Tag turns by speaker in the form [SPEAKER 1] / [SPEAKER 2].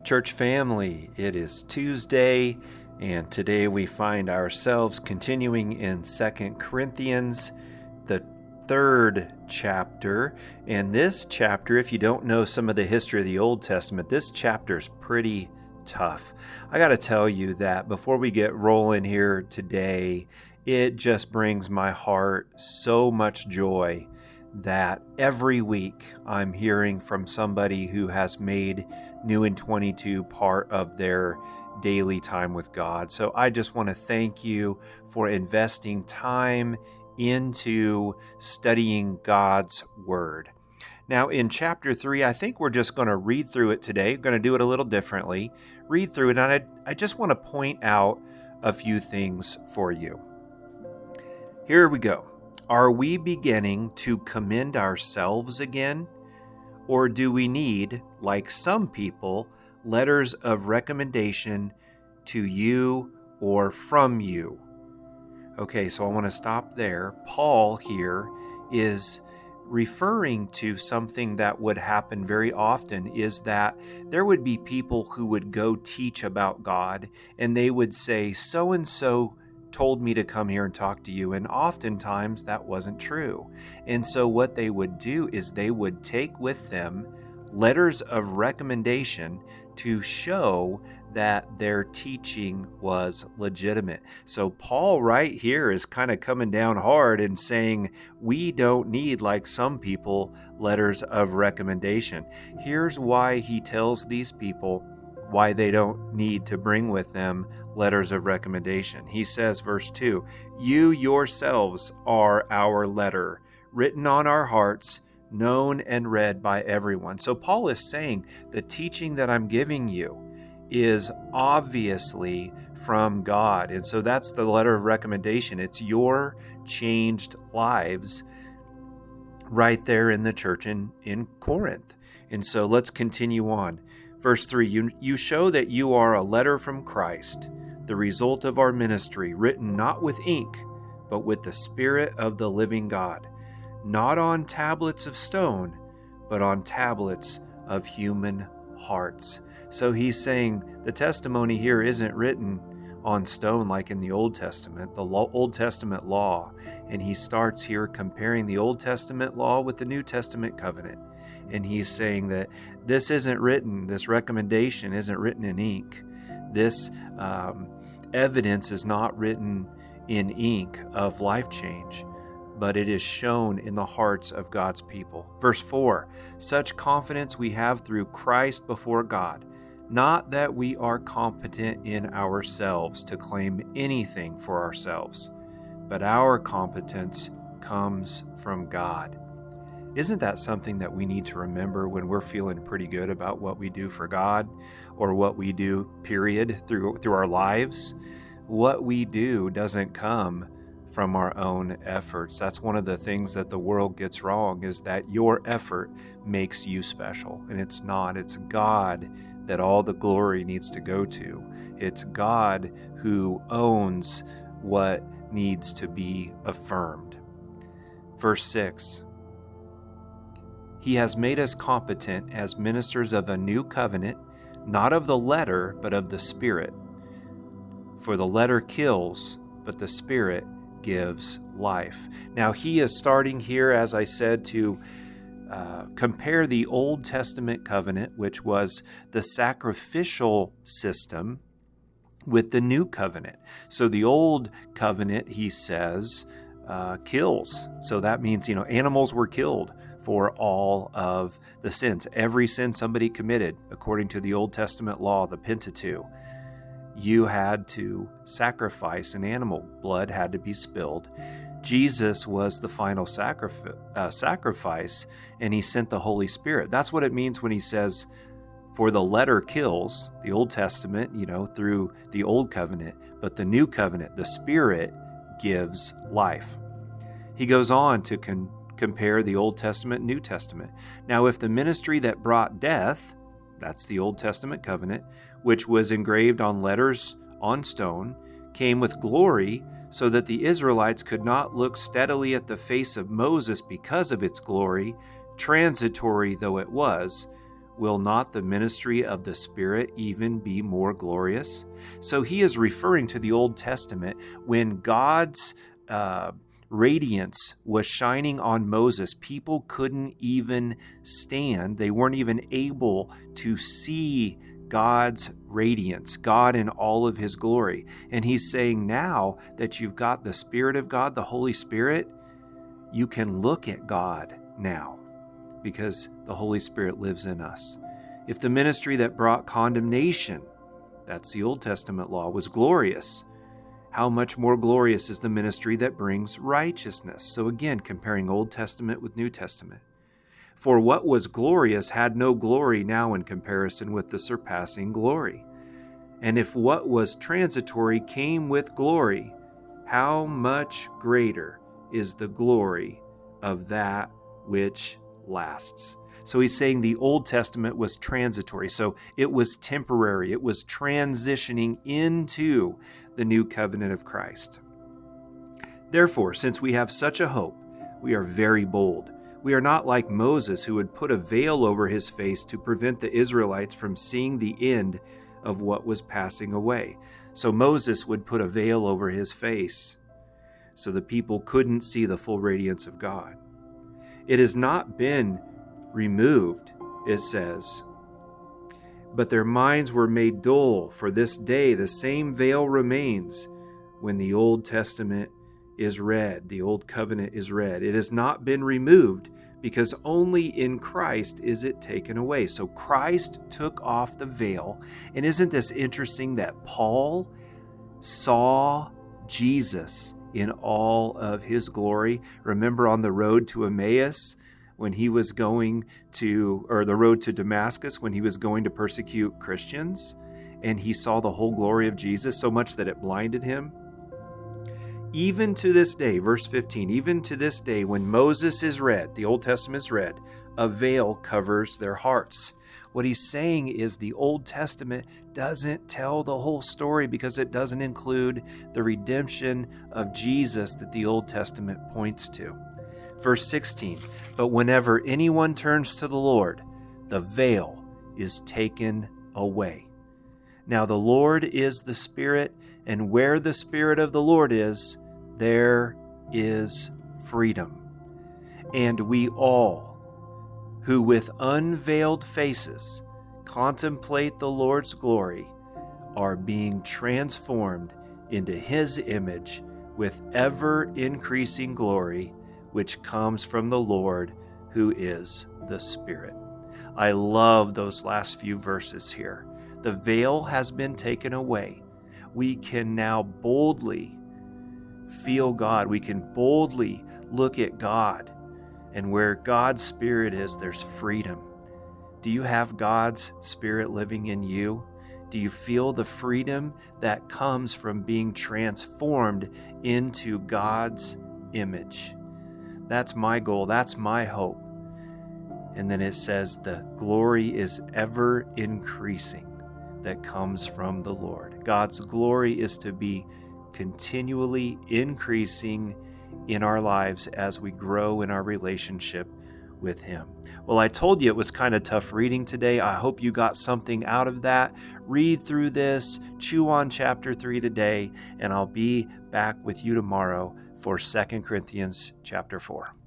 [SPEAKER 1] Church family, it is Tuesday, and today we find ourselves continuing in 2 Corinthians, the third chapter. And this chapter, if you don't know some of the history of the Old Testament, this chapter is pretty tough. I got to tell you that before we get rolling here today, it just brings my heart so much joy that every week I'm hearing from somebody who has made New in 22 part of their daily time with God. So I just want to thank you for investing time into studying God's Word. Now in chapter 3, I think we're just going to read through it today. We're going to do it a little differently. Read through it, and I just want to point out a few things for you. Here we go. Are we beginning to commend ourselves again? Or do we need, like some people, letters of recommendation to you or from you? Okay, so I want to stop there. Paul here is referring to something that would happen very often, is that there would be people who would go teach about God, and they would say, so-and-so told me to come here and talk to you, and oftentimes that wasn't true. And so what they would do is they would take with them letters of recommendation to show that their teaching was legitimate. So Paul right here is kind of coming down hard and saying we don't need, like some people, letters of recommendation. Here's why he tells these people why they don't need to bring with them letters of recommendation. He says, verse 2, "You yourselves are our letter, written on our hearts, known and read by everyone." So Paul is saying the teaching that I'm giving you is obviously from God. And so that's the letter of recommendation. It's your changed lives right there in the church in Corinth. And so let's continue on. Verse 3, you show that you are a letter from Christ, the result of our ministry, written not with ink, but with the Spirit of the living God, not on tablets of stone, but on tablets of human hearts. So he's saying the testimony here isn't written on stone like in the Old Testament, the Old Testament law. And he starts here comparing the Old Testament law with the New Testament covenant. And he's saying that this isn't written, this recommendation isn't written in ink. This evidence is not written in ink of life change, but it is shown in the hearts of God's people. Verse 4, "Such confidence we have through Christ before God, not that we are competent in ourselves to claim anything for ourselves, but our competence comes from God." Isn't that something that we need to remember when we're feeling pretty good about what we do for God, or what we do, period, through our lives? What we do doesn't come from our own efforts. That's one of the things that the world gets wrong, is that your effort makes you special. And it's not. It's God that all the glory needs to go to. It's God who owns what needs to be affirmed. Verse 6, "He has made us competent as ministers of a new covenant, not of the letter, but of the Spirit. For the letter kills, but the Spirit gives life." Now he is starting here, as I said, to compare the Old Testament covenant, which was the sacrificial system, with the new covenant. So the old covenant, he says, kills. So that means, animals were killed for all of the sins. Every sin somebody committed, according to the Old Testament law, the Pentateuch, you had to sacrifice an animal. Blood had to be spilled. Jesus was the final sacrifice, and he sent the Holy Spirit. That's what it means when he says, for the letter kills, the Old Testament, through the Old Covenant, but the New Covenant, the Spirit, gives life. He goes on to compare the Old Testament and New Testament. Now, if the ministry that brought death, that's the Old Testament covenant, which was engraved on letters on stone, came with glory, so that the Israelites could not look steadily at the face of Moses because of its glory, transitory though it was, will not the ministry of the Spirit even be more glorious? So he is referring to the Old Testament when God's radiance was shining on Moses. People couldn't even stand. They weren't even able to see God's radiance, God in all of his glory. And he's saying now that you've got the Spirit of God, the Holy Spirit, you can look at God now because the Holy Spirit lives in us. If the ministry that brought condemnation, that's the Old Testament law, was glorious, how much more glorious is the ministry that brings righteousness? So again, comparing Old Testament with New Testament. For what was glorious had no glory now in comparison with the surpassing glory. And if what was transitory came with glory, how much greater is the glory of that which lasts? So he's saying the Old Testament was transitory. So it was temporary. It was transitioning into the new covenant of Christ. Therefore, since we have such a hope, we are very bold. We are not like Moses, who would put a veil over his face to prevent the Israelites from seeing the end of what was passing away. So Moses would put a veil over his face so the people couldn't see the full radiance of God. It has not been removed, it says, but their minds were made dull. For this day the same veil remains when the Old Testament is read, the Old Covenant is read. It has not been removed because only in Christ is it taken away. So Christ took off the veil. And isn't this interesting that Paul saw Jesus in all of his glory? Remember on the road to Emmaus, when he was going to, or the road to Damascus, when he was going to persecute Christians, and he saw the whole glory of Jesus so much that it blinded him? Even to this day, verse 15, even to this day, when Moses is read, the Old Testament is read, a veil covers their hearts. What he's saying is the Old Testament doesn't tell the whole story because it doesn't include the redemption of Jesus that the Old Testament points to. Verse 16, but whenever anyone turns to the Lord, the veil is taken away. Now the Lord is the Spirit, and where the Spirit of the Lord is, there is freedom. And we all, who with unveiled faces contemplate the Lord's glory, are being transformed into His image with ever-increasing glory, which comes from the Lord, who is the Spirit. I love those last few verses here. The veil has been taken away. We can now boldly feel God. We can boldly look at God. And where God's Spirit is, there's freedom. Do you have God's Spirit living in you? Do you feel the freedom that comes from being transformed into God's image? That's my goal. That's my hope. And then it says the glory is ever increasing that comes from the Lord. God's glory is to be continually increasing in our lives as we grow in our relationship with Him. Well, I told you it was kind of tough reading today. I hope you got something out of that. Read through this, chew on chapter 3 today, and I'll be back with you tomorrow for 2 Corinthians chapter 4.